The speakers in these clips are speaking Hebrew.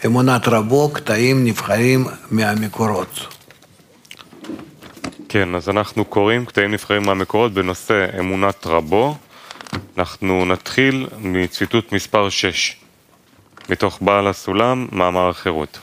אמונת רבו, קטעים נבחרים מהמקורות. כן, אז אנחנו קוראים קטעים נבחרים מהמקורות בנושא אמונת רבו. אנחנו נתחיל מציטוט מספר 6, מתוך בעל הסולם, מאמר החירות.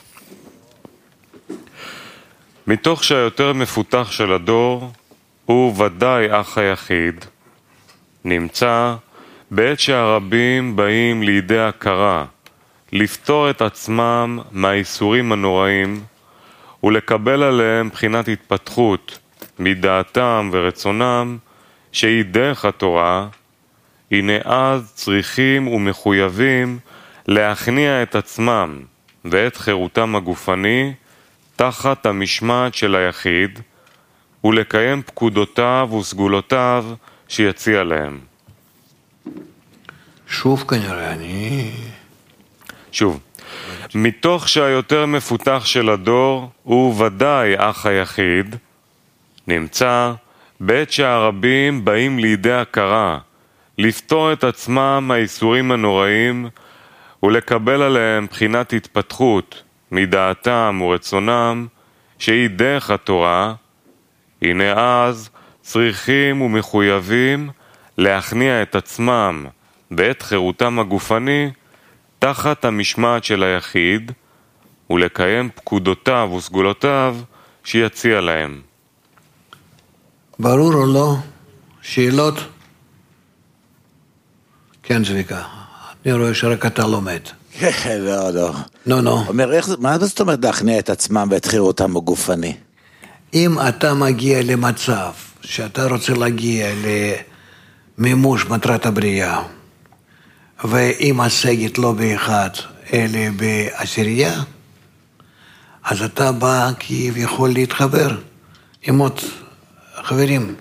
מתוך שהיותר מפותח של הדור, הוא ודאי אח היחיד, נמצא בעת שהרבים באים לידי הכרה, לפתור את עצמם מהאיסורים הנוראים, ולקבל עליהם בחינת התפתחות מדעתם ורצונם, שהיא דרך התורה. הנה אז צריכים ומחויבים להכניע את עצמם ואת חירותם הגופני תחת המשמעת של היחיד, ולקיים פקודותיו וסגולותיו שיציע להם. שוב כנראה, שוב, מתוך שהיותר מפותח של הדור הוא ודאי אח היחיד, נמצא בעת שהרבים באים לידי הכרה, לפתור את עצמם מהאיסורים הנוראים, ולקבל עליהם בחינת התפתחות מדעתם ורצונם, שהיא דרך התורה. הנה אז צריכים ומחויבים להכניע את עצמם ואת חירותם הגופני תחת המשמעת של היחיד, ולקיים פקודותיו וסגולותיו שיציע להם. ברור או לא? שאלות? כן, צביקה. אני רואה שרק אתה לומד. לא. לא. אומר, מה זאת אומרת להכניע את עצמם ואת חירותם הגופני? אם אתה מגיע למצב שאתה רוצה להגיע למימוש מטרת הבריאה, ואם השגת לא באחד, אלא בעשירייה, אז אתה בא כביכול להתחבר עם עוד חברים.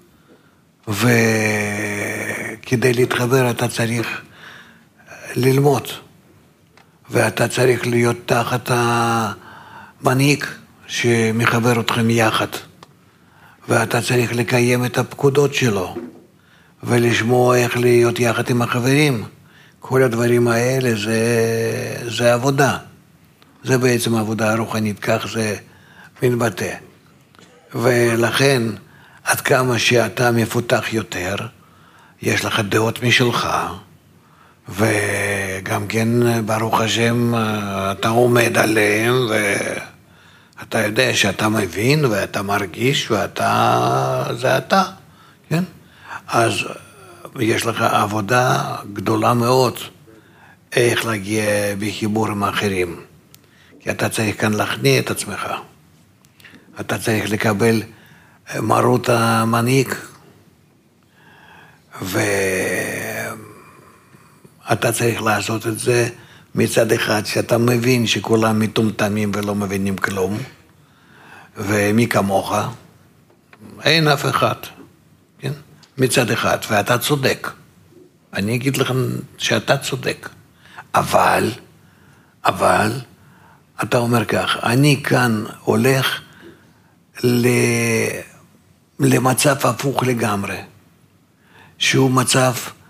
וכדי להתחבר אתה צריך ללמוד, ואתה צריך להיות תחת המנהיג שמחבר אתכם יחד, ואתה צריך לקיים את הפקודות שלו, ולשמוע איך להיות יחד עם החברים. כל הדברים האלה זה עבודה. זה בעצם עבודה רוחנית, כך זה מתבטא. ולכן, עד כמה שאתה מפותח יותר, יש לך דעות משלך, וגם כן, ברוך השם, אתה עומד עליהם, ואתה יודע שאתה מבין, ואתה מרגיש, זה אתה, כן? אז יש לך עבודה גדולה מאוד, איך להגיע בחיבור עם האחרים. כי אתה צריך כאן להכניע את עצמך. אתה צריך לקבל מרות המנהיג, ואתה צריך לעשות את זה מצד אחד, שאתה מבין שכולם מטומטמים ולא מבינים כלום, ומי כמוך, אין אף אחד, כן? מצד אחד, ואתה צודק. אני אגיד לכם שאתה צודק. אבל, אתה אומר כך, אני כאן הולך למצב הפוך לגמרי, שהוא מצב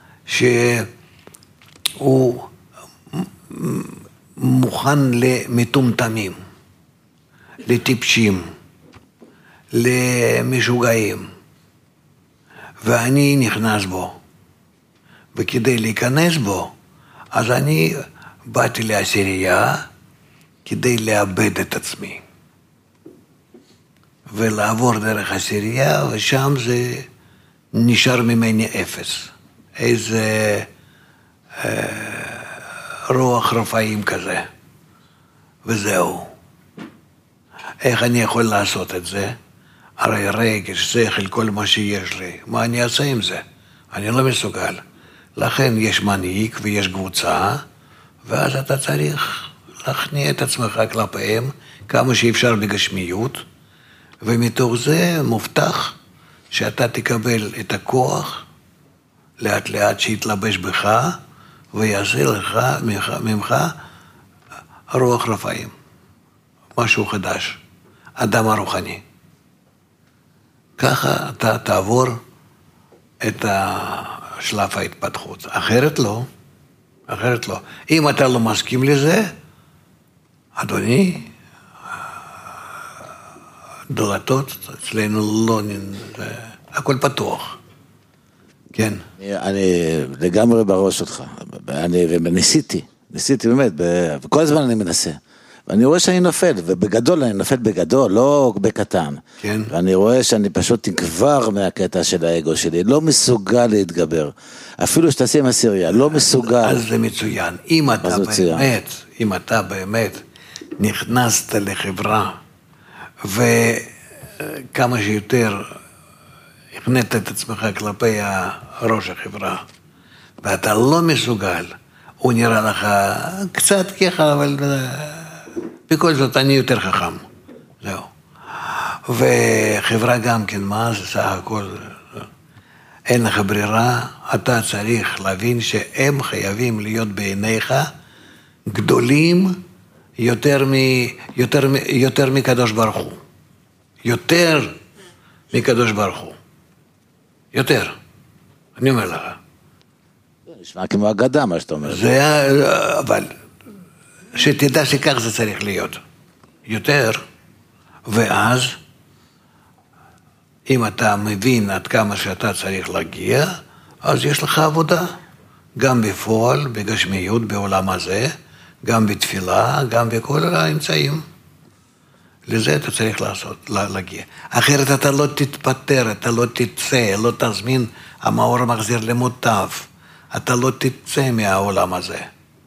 שהוא מוכן למטומטמים, לטיפשים, למשוגעים, ואני נכנס בו. וכדי להיכנס בו, אז אני באתי לעשירייה כדי לאבד את עצמי. ולעבור דרך עשירייה, ושם זה נשאר ממני אפס. איזה רוח רפאים כזה. וזהו. איך אני יכול לעשות את זה? הרי רגש, שכל, כל מה שיש לי. מה אני אעשה עם זה? אני לא מסוגל. לכן יש מנהיג ויש קבוצה, ואז אתה צריך להכניע את עצמך כלפיהם כמה שאפשר בגשמיות, ומתוך זה מובטח שאתה תקבל את הכוח לאט לאט שיתלבש בך ויעשה לך ממך רוח רפאים, משהו חדש, אדם הרוחני. ככה אתה תעבור את שלב ההתפתחות. אחרת לא. אם אתה לא מסכים לזה, אדוני, דלתות אצלנו לא, הכל פתוח. כן. אני לגמרי בראש אותך, וניסיתי באמת, וכל הזמן אני מנסה, ואני רואה שאני נופל, ובגדול אני נופל בגדול, לא בקטן, כן. ואני רואה שאני פשוט נגבר מהקטע של האגו שלי, לא מסוגל להתגבר, אפילו שתשים עשירייה, לא מסוגל. אז זה מצוין, אם אתה באמת נכנסת לחברה, וכמה שיותר הכנית את עצמך כלפי ראש החברה, ואתה לא מסוגל, הוא נראה לך קצת ככה, אבל בכל זאת אני יותר חכם. זהו. וחברה גם כן, מה זה סך הכל? אין לך ברירה, אתה צריך להבין שהם חייבים להיות בעיניך גדולים יותר מקדוש ברוך הוא. יותר מקדוש ברוך הוא. יותר. אני אומר לך. נשמע כמו אגדה מה שאתה אומר. אבל שתדע שכך זה צריך להיות. יותר, ואז אם אתה מבין עד כמה שאתה צריך להגיע, אז יש לך עבודה. גם בפועל, בגשמיות, בעולם הזה, גם בתפילה, גם בכל האמצעים. לזה אתה צריך להגיע. אחרת אתה לא תתפטר, אתה לא תצא, לא תזמין, המאור מחזיר למוטב. אתה לא תצא מהעולם הזה.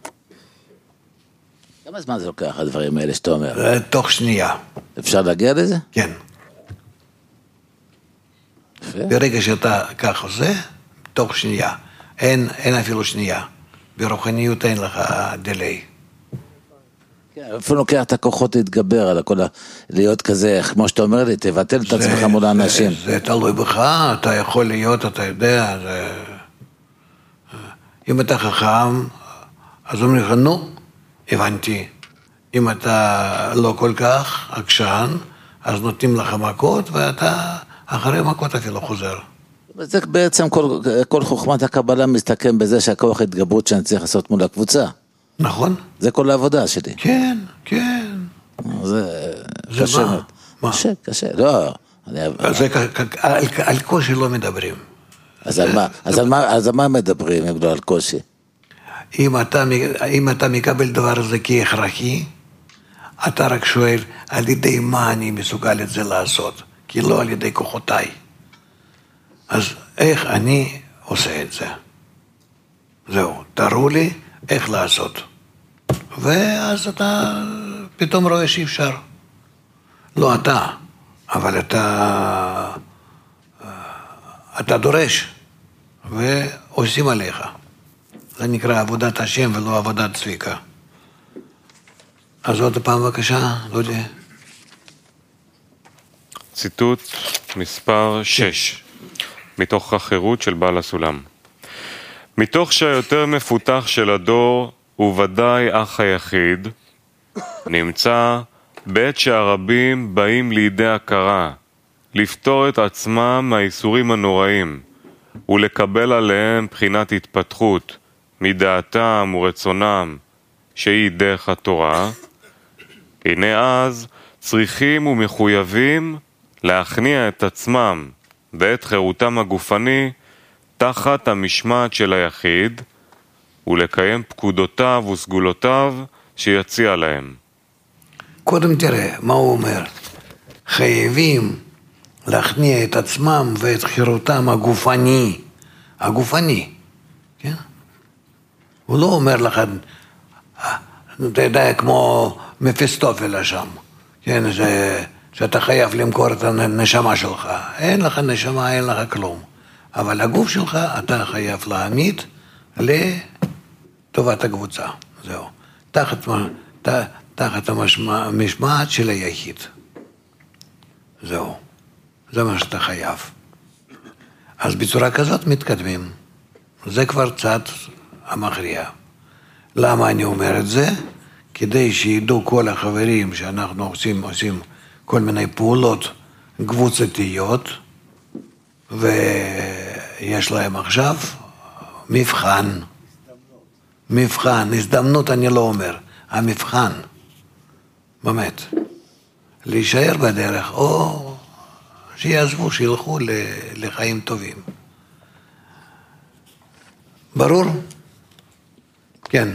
כמה זמן זה לוקח, הדברים האלה שאתה אומר? תוך שנייה. אפשר להגיע לזה? כן. ברגע שאתה כך עושה, תוך שנייה. אין אפילו שנייה. ברוחניות אין לך דיליי. איפה לוקח את הכוחות להתגבר על הכל, להיות כזה, כמו שאתה אומר לי, תבטל את עצמך מול האנשים. זה תלוי בך, אתה יכול להיות, אתה יודע, אם אתה חכם, אז אומרים לך, נו, הבנתי. אם אתה לא כל כך עקשן, אז נותנים לך מכות, ואתה אחרי מכות אפילו חוזר. זה בעצם כל חוכמת הקבלה מסתכם בזה שהכוח התגברות שאני צריך לעשות מול הקבוצה. נכון. זה כל העבודה שלי. כן, כן. זה קשה מאוד. מה? קשה, לא. על קושי לא מדברים. אז על מה מדברים אם לא על קושי? אם אתה מקבל דבר הזה כהכרחי, אתה רק שואל על ידי מה אני מסוגל את זה לעשות, כי לא על ידי כוחותיי. אז איך אני עושה את זה? זהו, תראו לי איך לעשות. ואז אתה פתאום רואה שאי אפשר. לא אתה, אבל אתה דורש, ועושים עליך. זה נקרא עבודת השם ולא עבודת צביקה. אז עוד פעם בבקשה, דודי. ציטוט מספר 6, מתוך החירות של בעל הסולם. מתוך שהיותר מפותח של הדור, וודאי אח היחיד, נמצא בעת שהרבים באים לידי הכרה, לפתור את עצמם מהאיסורים הנוראים, ולקבל עליהם בחינת התפתחות, מדעתם ורצונם, שהיא דרך התורה. הנה אז צריכים ומחויבים להכניע את עצמם ואת חירותם הגופני תחת המשמעת של היחיד, ולקיים פקודותיו וסגולותיו שיציע להם. קודם תראה, מה הוא אומר? חייבים להכניע את עצמם ואת חירותם הגופני, כן? הוא לא אומר לך, אתה יודע, כמו מפיסטופל שם, כן, שאתה חייב למכור את הנשמה שלך. אין לך נשמה, אין לך כלום. אבל הגוף שלך אתה חייב להעמיד לטובת הקבוצה. זהו. תחת המשמעת של היחיד. זהו. זה מה שאתה חייב. אז בצורה כזאת מתקדמים. זה כבר צד המכריע. למה אני אומר את זה? כדי שידעו כל החברים שאנחנו עושים כל מיני פעולות קבוצתיות, ויש להם עכשיו מבחן, הזדמנות אני לא אומר, המבחן, באמת. להישאר בדרך, או שיעזבו, שילכו לחיים טובים. ברור? כן.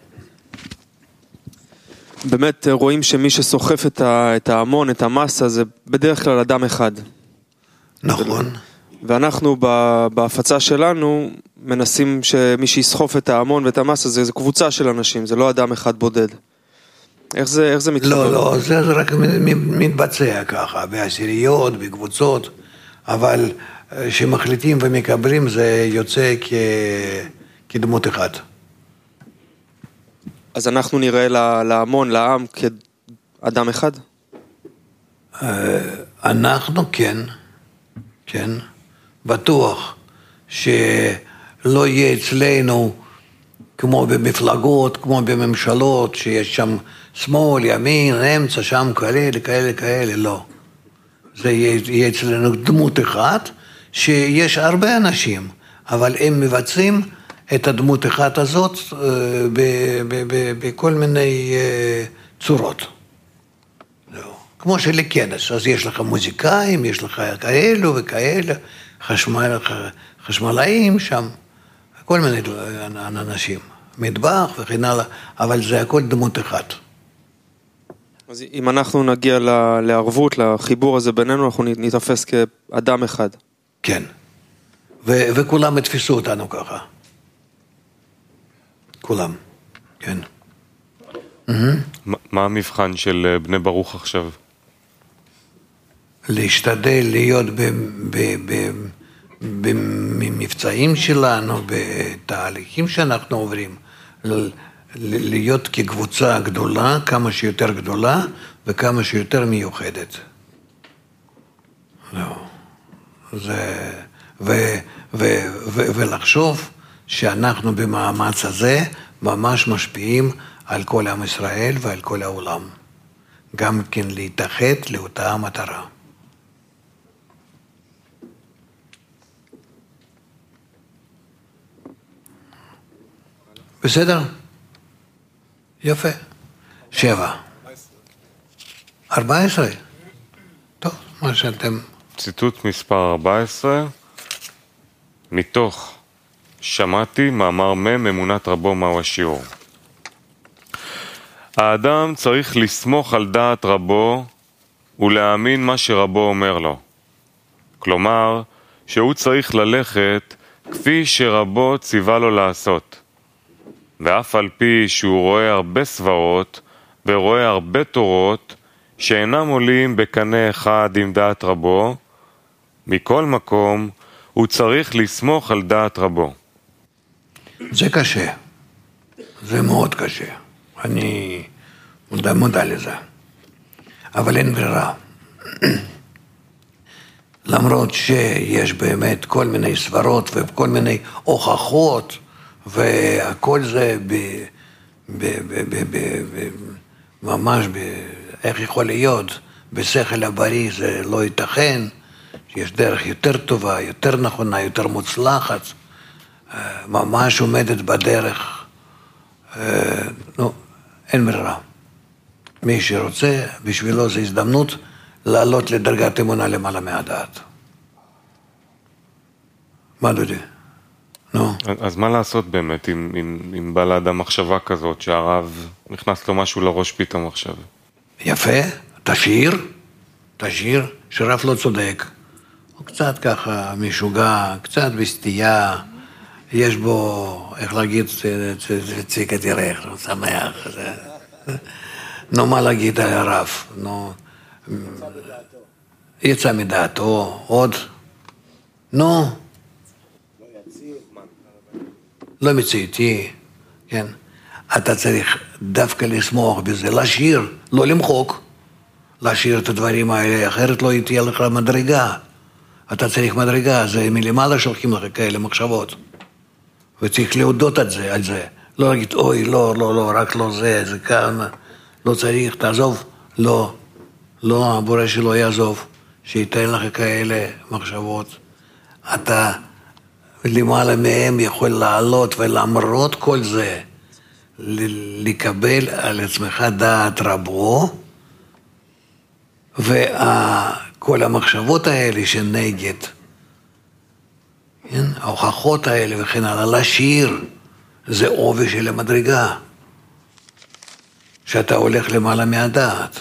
באמת רואים שמי שסוחף את ההמון, את המסה, זה בדרך כלל אדם אחד. נכון. ואנחנו בהפצה שלנו מנסים שמי שיסחוף את ההמון ואת המסה, זה קבוצה של אנשים, זה לא אדם אחד בודד. איך זה מתחבר? לא, זה רק מתבצע ככה, בעשיריות, בקבוצות, אבל שמחליטים ומקבלים זה יוצא כדמות אחת. אז אנחנו נראה להמון, לעם, כאדם אחד? אנחנו כן, בטוח שלא יהיה אצלנו כמו במפלגות, כמו בממשלות, שיש שם שמאל, ימין, אמצע, שם כאלה, לא. זה יהיה אצלנו דמות אחת, שיש הרבה אנשים, אבל הם מבצעים את הדמות אחת הזאת בכל מיני צורות. כמו שלכנס, אז יש לך מוזיקאים, יש לך כאלו וכאלה, חשמלאים שם, כל מיני אנשים, מטבח וכן הלאה, אבל זה הכל דמות אחת. אז אם אנחנו נגיע לערבות, לחיבור הזה בינינו, אנחנו נתפס כאדם אחד. כן, וכולם יתפסו אותנו ככה. כולם, כן. מה המבחן של בני ברוך עכשיו? להשתדל להיות במבצעים שלנו, בתהליכים שאנחנו עוברים, להיות כקבוצה גדולה, כמה שיותר גדולה וכמה שיותר מיוחדת. ולחשוב שאנחנו במאמץ הזה ממש משפיעים על כל עם ישראל ועל כל העולם. גם כן להתאחד לאותה המטרה. בסדר? יפה. 7. 14. טוב, מה שאתם... ציטוט מספר 14, מתוך שמעתי מאמר אמונת רבו מהו השיעור. האדם צריך לסמוך על דעת רבו ולהאמין מה שרבו אומר לו. כלומר, שהוא צריך ללכת כפי שרבו ציווה לו לעשות. ואף על פי שהוא רואה הרבה סברות ורואה הרבה תורות שאינם עולים בקנה אחד עם דעת רבו, מכל מקום הוא צריך לסמוך על דעת רבו. זה קשה. זה מאוד קשה. אני מודע לזה. אבל אין ברירה. למרות שיש באמת כל מיני סברות וכל מיני הוכחות, והכל זה ממש, איך יכול להיות, בשכל הבריא זה לא ייתכן, יש דרך יותר טובה, יותר נכונה, יותר מוצלחת, ממש עומדת בדרך, אין ברירה. מי שרוצה, בשבילו זו הזדמנות לעלות לדרגת אמונה למעלה מהדעת. מה דודי? נו. אז מה לעשות באמת אם בא לאדם מחשבה כזאת שהרב נכנס לו משהו לראש פתאום עכשיו? יפה, תשאיר שרב לא צודק. הוא קצת ככה משוגע, קצת בסטייה, יש בו, איך להגיד, ציקה תירך, הוא שמח. נו, מה להגיד על הרב? נו, יצא מדעתו, עוד? נו. לא מציאותי, כן? אתה צריך דווקא לסמוך בזה, לשיר, לא למחוק, לשיר את הדברים האלה, אחרת לא תהיה לך מדרגה. אתה צריך מדרגה, זה מלמעלה שולחים לך כאלה מחשבות. וצריך להודות על זה. לא להגיד, אוי, לא, רק לא זה כאן, לא צריך, תעזוב. לא, הבורא שלו יעזוב, שייתן לך כאלה מחשבות. אתה למעלה מהם יכול לעלות, ולמרות כל זה, לקבל על עצמך דעת רבו, וכל המחשבות האלה שנגד, כן? ההוכחות האלה וכן הלאה, לשיר, זה עובי של המדרגה, שאתה הולך למעלה מהדעת,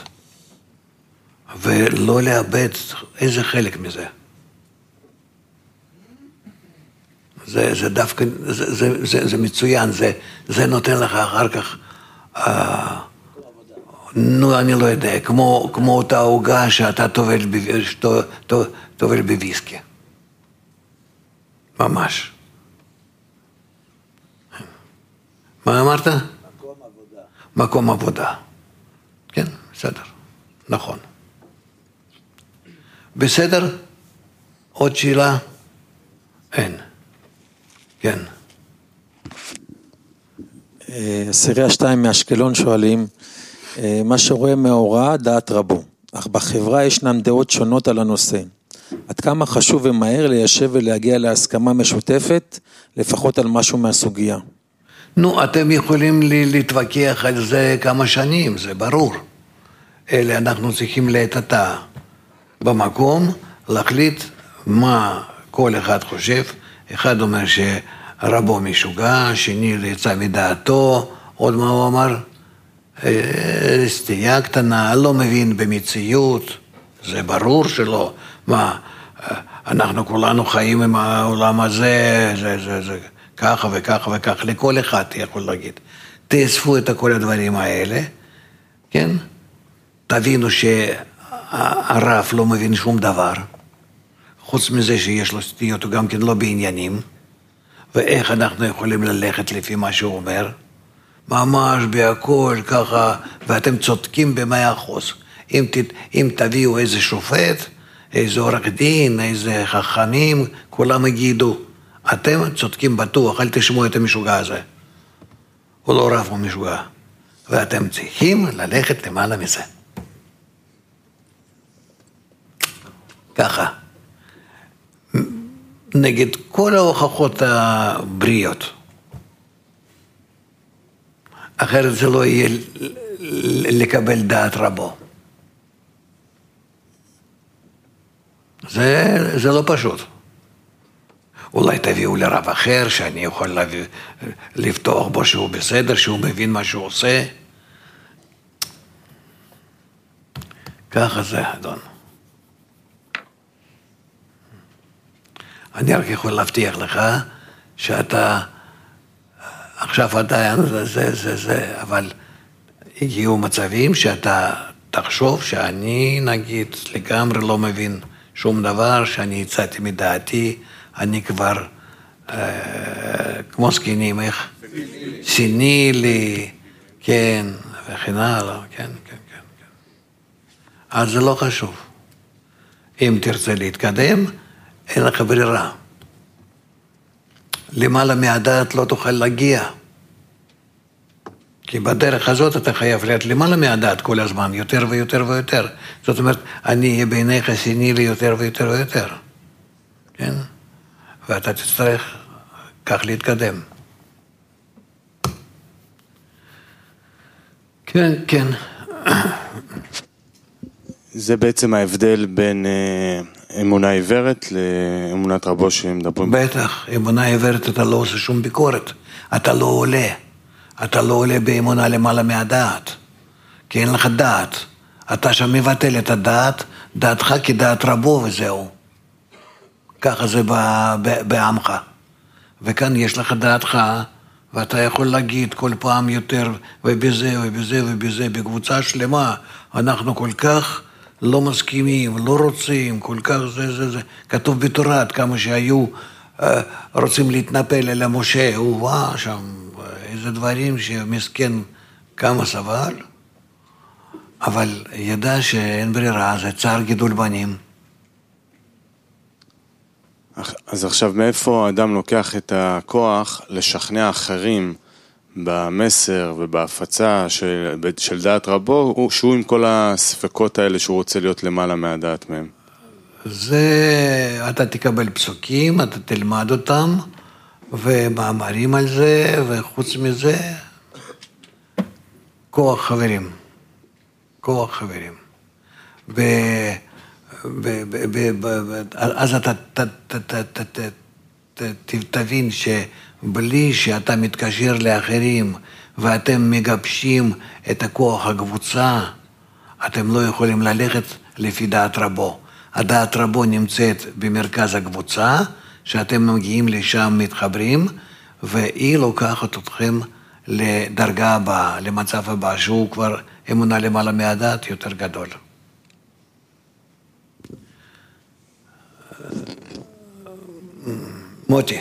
ולא לאבד איזה חלק מזה. זה דווקא, זה מצוין, זה נותן לך אחר כך, נו, אני לא יודע, כמו אותה עוגה שאתה טובל בוויסקי. ממש. מה אמרת? מקום עבודה. מקום עבודה. כן, בסדר, נכון. בסדר? עוד שאלה? אין. כן. סירייה 2 מאשקלון שואלים, מה שרואה מאורע דעת רבו, אך בחברה ישנן דעות שונות על הנושא. עד כמה חשוב ומהר ליישב ולהגיע להסכמה משותפת, לפחות על משהו מהסוגיה? נו, אתם יכולים להתווכח על זה כמה שנים, זה ברור. אלה אנחנו צריכים להתעתה במקום, להחליט מה כל אחד חושב. אחד אומר שרבו משוגע, שני יצא מדעתו, עוד מה הוא אמר? סטייה קטנה, לא מבין במציאות, זה ברור שלא. מה, אנחנו כולנו חיים עם העולם הזה, זה ככה וככה וככה, לכל אחד יכול להגיד. תאספו את כל הדברים האלה, כן? תבינו שהרב לא מבין שום דבר, חוץ מזה שיש לו סטיות, הוא גם כן לא בעניינים, ואיך אנחנו יכולים ללכת לפי מה שהוא אומר, ממש בהכל ככה, ואתם צודקים ב100%. אם תביאו איזה שופט, איזה עורך דין, איזה חכמים, כולם יגידו, אתם צודקים בטוח, אל תשמעו את המשוגע הזה. הוא לא רב, הוא משוגע. ואתם צריכים ללכת למעלה מזה. ככה. נגד כל ההוכחות הבריאות. אחרת זה לא יהיה לקבל דעת רבו. זה לא פשוט. אולי תביאו לרב אחר שאני יכול לפתוח בו שהוא בסדר, שהוא מבין מה שהוא עושה. ככה זה, אדון. אני רק יכול להבטיח לך שאתה עכשיו עדיין זה, אבל הגיעו מצבים שאתה תחשוב שאני נגיד לגמרי לא מבין שום דבר, שאני יצאתי מדעתי, אני כבר כמו סכינים, איך? סינילי, כן, וכן הלאה, כן. אז זה לא חשוב. אם תרצה להתקדם, אין לך ברירה. למעלה מהדעת לא תוכל להגיע. כי בדרך הזאת אתה חייב להיות למעלה מהדעת כל הזמן, יותר ויותר ויותר. זאת אומרת, אני אהיה בעיניך סינילי יותר ויותר ויותר. כן? ואתה תצטרך כך להתקדם. כן. זה בעצם ההבדל בין אמונה עיוורת לאמונת רבו שמדברים. בטח, אמונה עיוורת אתה לא עושה שום ביקורת. אתה לא עולה. אתה לא עולה באמונה למעלה מהדעת. כי אין לך דעת. אתה שם מבטל את הדעת, דעתך כדעת רבו וזהו. ככה זה בעמך. וכאן יש לך דעתך, ואתה יכול להגיד כל פעם יותר, ובזה, בקבוצה שלמה, אנחנו כל כך לא מסכימים, לא רוצים, כל כך זה. כתוב בתורה, כמה שהיו רוצים להתנפל אל משה, הוא שם, איזה דברים שמסכן כמה סבל, אבל ידע שאין ברירה, זה צער גידול בנים. אז עכשיו מאיפה האדם לוקח את הכוח לשכנע אחרים במסר ובהפצה של דעת רבו, שהוא עם כל הספקות האלה שהוא רוצה להיות למעלה מהדעת מהם? זה, אתה תקבל פסוקים, אתה תלמד אותם, ומאמרים על זה, וחוץ מזה, כוח חברים. אז אתה תבין שבלי שאתה מתקשר לאחרים ואתם מגבשים את הכוח הקבוצה, אתם לא יכולים ללכת לפי דעת רבו. הדעת רבו נמצאת במרכז הקבוצה, שאתם מגיעים לשם, מתחברים, והיא לוקחת אתכם לדרגה הבאה, למצב הבא, שהוא כבר אמונה למעלה מהדעת יותר גדול. מוטי.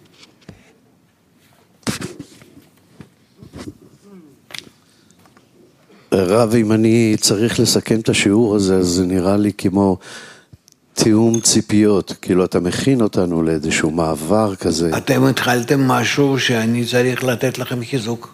רב, אם אני צריך לסכם את השיעור הזה, אז זה נראה לי כמו תיאום ציפיות, כאילו אתה מכין אותנו לאיזשהו מעבר כזה. אתם התחלתם משהו שאני צריך לתת לכם חיזוק.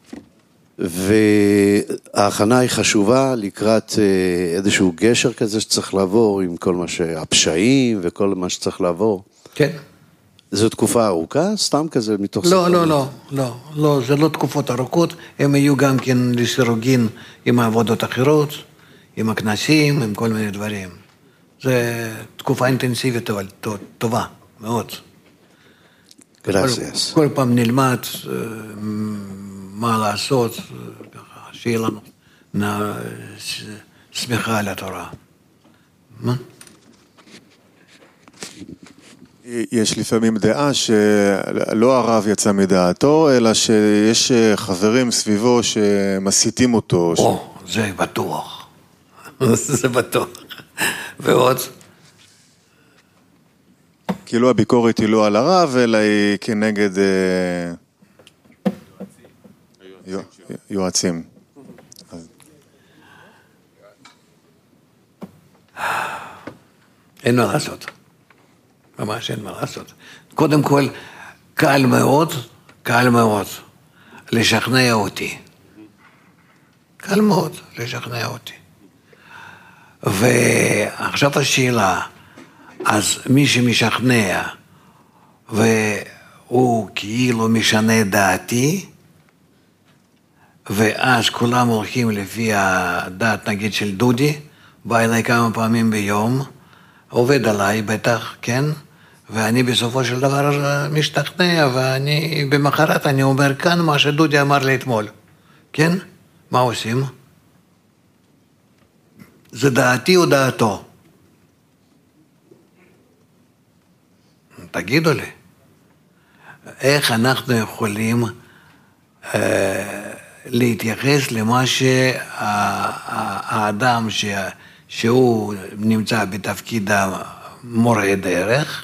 וההכנה היא חשובה לקראת איזשהו גשר כזה שצריך לעבור עם כל מה הפשעים וכל מה שצריך לעבור. כן. זו תקופה ארוכה? סתם כזה מתוך לא, זה לא תקופות ארוכות, הם יהיו גם כן לסירוגין עם העבודות אחרות, עם הכנסים, עם כל מיני דברים. זה תקופה אינטנסיבית טובה, מאוד. גרסיאס. כל פעם נלמד מה לעשות, שיהיה לנו שמחה על התורה. מה? יש לפעמים דעה שלא הרב יצא מדעתו, אלא שיש חברים סביבו שמסיתים אותו. זה בטוח. זה בטוח. ועוד? כאילו הביקורת היא לא על הרב, אלא היא כנגד יועצים. אין מה לעשות. ממש אין מה לעשות. קודם כל, קל מאוד לשכנע אותי. קל מאוד לשכנע אותי. ועכשיו השאלה, אז מי שמשכנע והוא כאילו משנה דעתי, ואז כולם הולכים לפי הדעת נגיד של דודי, בא אליי כמה פעמים ביום, עובד עליי בטח, כן? ואני בסופו של דבר משתכנע, ואני במחרת אני אומר כאן מה שדודי אמר לי אתמול, כן? מה עושים? זה דעתי או דעתו? תגידו לי, איך אנחנו יכולים להתייחס למה שהאדם שהוא נמצא בתפקיד המורה דרך,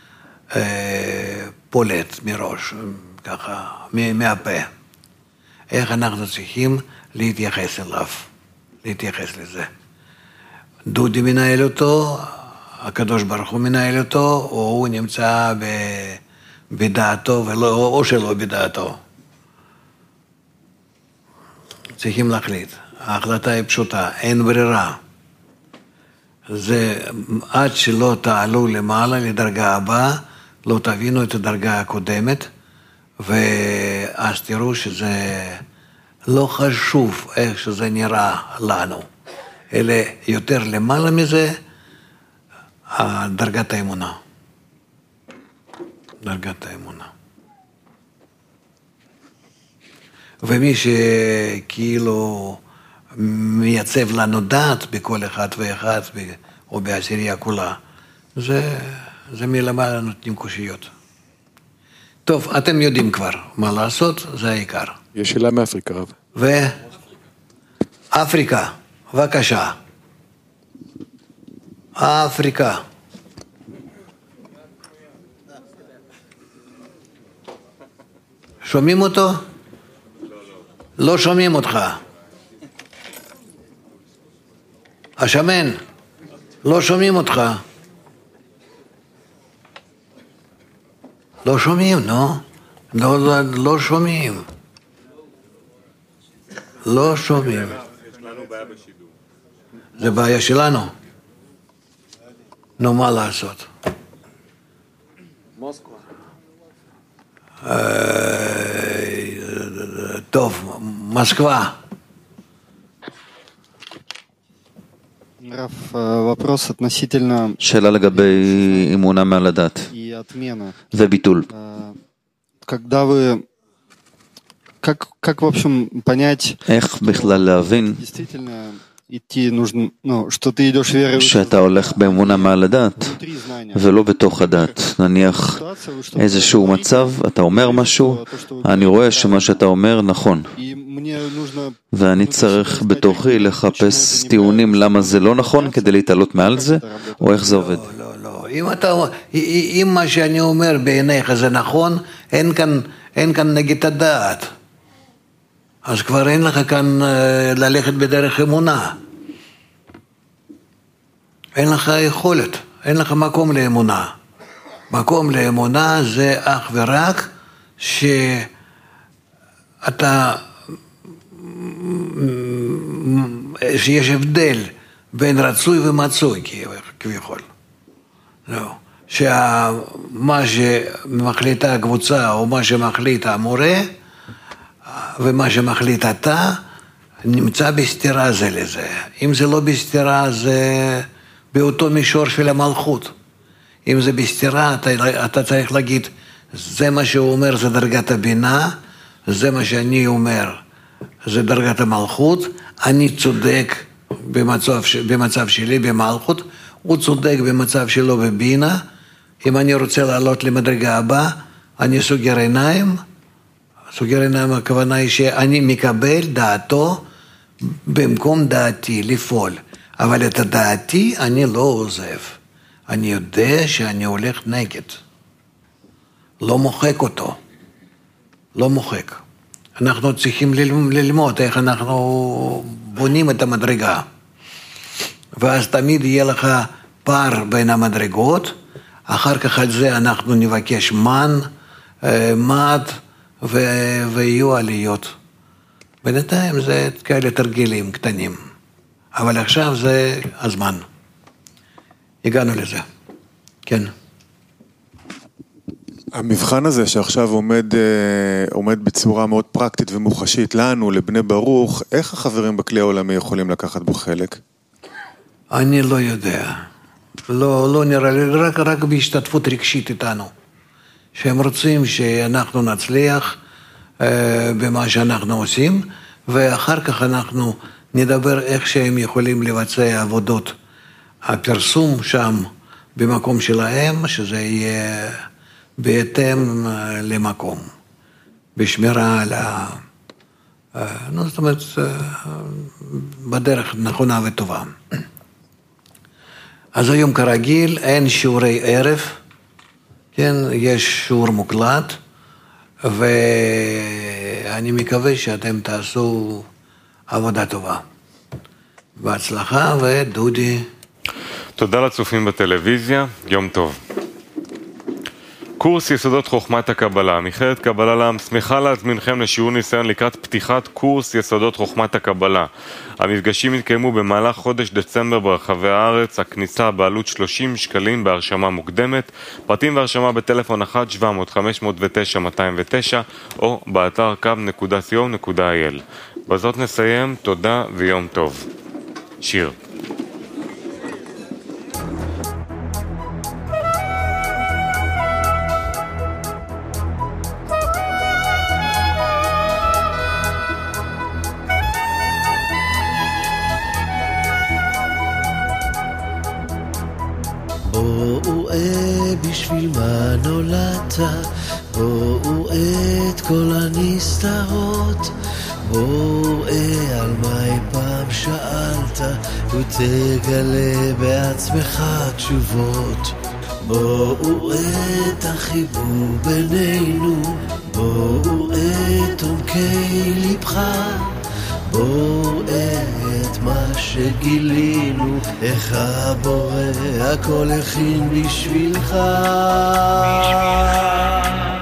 פולט מראש, ככה, מהפה. איך אנחנו צריכים להתייחס אליו, להתייחס לזה. דודי מנהל אותו, הקדוש ברוך הוא מנהל אותו, או הוא נמצא בדעתו, או שלא בדעתו. צריכים להחליט. ההחלטה היא פשוטה, אין ברירה. זה עד שלא תעלו למעלה לדרגה הבאה, לא תבינו את הדרגה הקודמת, ואז תראו שזה לא חשוב איך שזה נראה לנו, אלא יותר למעלה מזה, דרגת האמונה. דרגת האמונה. ומי שכאילו מייצב לנו דעת בכל אחד ואחד, או בעשירייה כולה, זה מלמעלה נותנים קושיות. טוב, אתם יודעים כבר מה לעשות, זה העיקר. יש שאלה מאפריקה, רב. אפריקה, בבקשה. אפריקה. שומעים אותו? לא שומעים אותך. השמן, לא שומעים אותך. לא שומעים, לא? לא שומעים. לא שומעים. זה בעיה שלנו. נו, מה לעשות? טוב, מוסקבה. שאלה לגבי אמונה מעל הדת וביטול. איך בכלל להבין שאתה הולך באמונה מעל הדת ולא בתוך הדת? נניח איזשהו מצב, אתה אומר משהו, אני רואה שמה שאתה אומר נכון, ואני צריך בתוכי לחפש טיעונים למה זה לא נכון כדי להתעלות מעל זה, או איך זה עובד? לא. אם מה שאני אומר בעיניך זה נכון, אין כאן נגד הדעת. אז כבר אין לך כאן ללכת בדרך אמונה. אין לך יכולת, אין לך מקום לאמונה. מקום לאמונה זה אך ורק שיש הבדל בין רצוי ומצוי כביכול. לא. שמה שמחליטה הקבוצה או מה שמחליט המורה ומה שמחליט אתה נמצא בסתירה זה לזה. אם זה לא בסתירה זה באותו מישור של המלכות. אם זה בסתירה אתה צריך להגיד זה מה שהוא אומר זה דרגת הבינה, זה מה שאני אומר זה דרגת המלכות, אני צודק במצב שלי במלכות, הוא צודק במצב שלו בבינה. אם אני רוצה לעלות למדרגה הבאה, אני סוגר עיניים, הכוונה היא שאני מקבל דעתו במקום דעתי לפעול, אבל את הדעתי אני לא עוזב, אני יודע שאני הולך נגד, לא מוחק אותו, לא מוחק. אנחנו צריכים ללמוד איך אנחנו בונים את המדרגה, ואז תמיד יהיה לך פער בין המדרגות, אחר כך על זה אנחנו נבקש מד ויהיו עליות. בינתיים זה כאלה תרגילים קטנים, אבל עכשיו זה הזמן. הגענו לזה. כן. המבחן הזה שעכשיו עומד בצורה מאוד פרקטית ומוחשית לנו, לבני ברוך, איך החברים בכלי העולמי יכולים לקחת בו חלק? אני לא יודע. לא נראה לי, רק בהשתתפות רגשית איתנו. שהם רוצים שאנחנו נצליח במה שאנחנו עושים, ואחר כך אנחנו נדבר איך שהם יכולים לבצע עבודות הפרסום שם במקום שלהם, שזה יהיה בהתאם למקום, בשמירה על זאת אומרת, בדרך נכונה וטובה. אז היום כרגיל אין שיעורי ערב, כן, יש שיעור מוקלט, ואני מקווה שאתם תעשו עבודה טובה. בהצלחה, ודודי. תודה לצופים בטלוויזיה, יום טוב. קורס יסודות חוכמת הקבלה, מכללת קבלה לעם שמחה להזמינכם לשיעור ניסיון לקראת פתיחת קורס יסודות חוכמת הקבלה. המפגשים יתקיימו במהלך חודש דצמבר ברחבי הארץ, הכניסה בעלות 30 שקלים בהרשמה מוקדמת, פרטים והרשמה בטלפון 1-700-509-209 או באתר kub.co.il. בזאת נסיים, תודה ויום טוב. שיר. בואו בשביל מה נולדת, בואו את כל הנסתרות, בואו על מה אי פעם שאלת, ותגלה בעצמך תשובות. בואו את החיבור בינינו, בואו את עומקי לבך, בואו את מה שגילינו, איך הבורא הכל הכין בשבילך.